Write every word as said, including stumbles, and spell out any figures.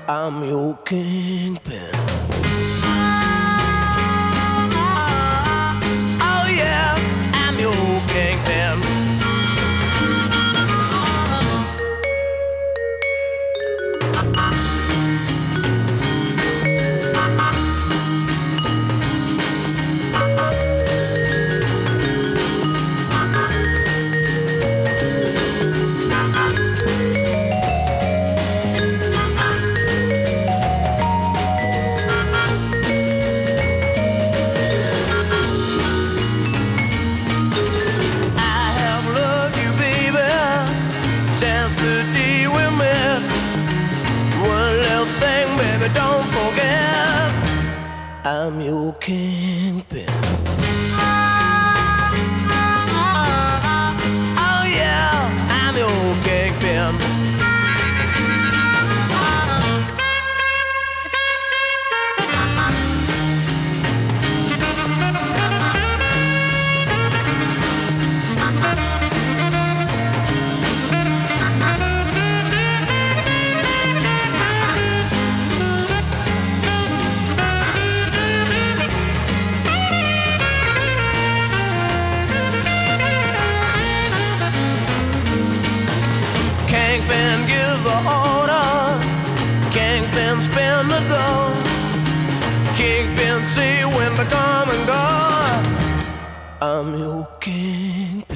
I'm your kingpin. Oh yeah, I'm your kingpin. Since the day we met, one little thing, baby, don't forget, I'm your kingpin. Oh yeah, I'm your kingpin. Kingpin give the order, Kingpin spin the dough, Kingpin see when to come and go. I'm your Kingpin.